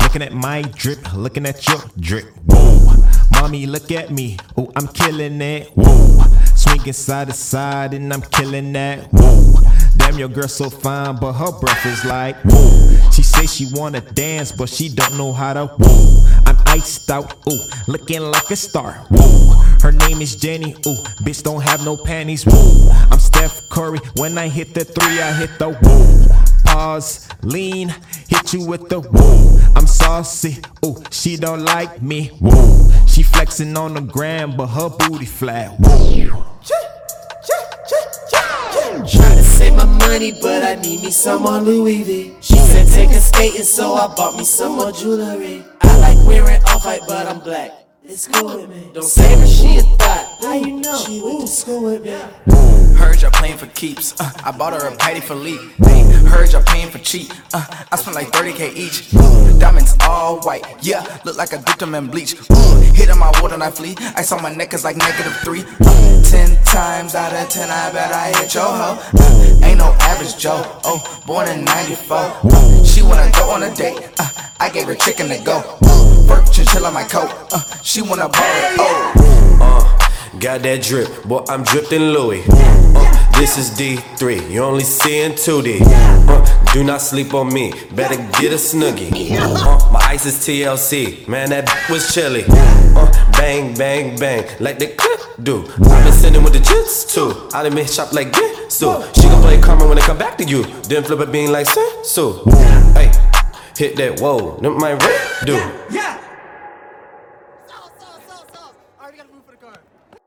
Looking at my drip, looking at your drip. Whoa, mommy, look at me. Oh, I'm killing it. Whoa, swinging side to side and I'm killing that. Whoa, damn, your girl so fine, but her breath is like whoa. She say she wanna dance, but she don't know how to. Whoa, I'm iced out. Ooh, looking like a star. Whoa, her name is Jenny. Ooh, bitch don't have no panties. Whoa, I'm Steph Curry. When I hit the three, I hit the whoa. Pause, lean, hit you with the whoa. I'm saucy, ooh, she don't like me, whoa. She flexing on the gram, but her booty flat, whoa. Trying to save my money, but I need me some more Louis V. She said take her skating, so I bought me some more jewelry. I like wearing off-white, but I'm black. It's cool with me. Don't say her, she a thot. How you know? She went to school with me. Heard y'all playing for keeps. I bought her a Patty Philippe. Hey, heard y'all paying for cheap. I spent like 30K each. Diamonds all white. Yeah, look like I dipped them in bleach. Hit on my water and I flee. Ice on my neck is like -3. 10 times out of 10, I bet I hit your hoe. Ain't no average Joe. Oh, born in '94. She wanna go on a date. I gave her chicken to go. Work chinchilla my coat. She wanna borrow it. Oh. Got that drip, boy, I'm dripped in Louis. This is D3, you only seeing 2D. Do not sleep on me, better get a snuggie. My ice is TLC, man, that was chilly. Bang, bang, bang, like the clip do. I've been sending with the jits too. I done made shop like this, so she gon' play karma when it come back to you. Then flip it being like so. Hey, hit that whoa, that my rip do. Alright, we gotta move for the car.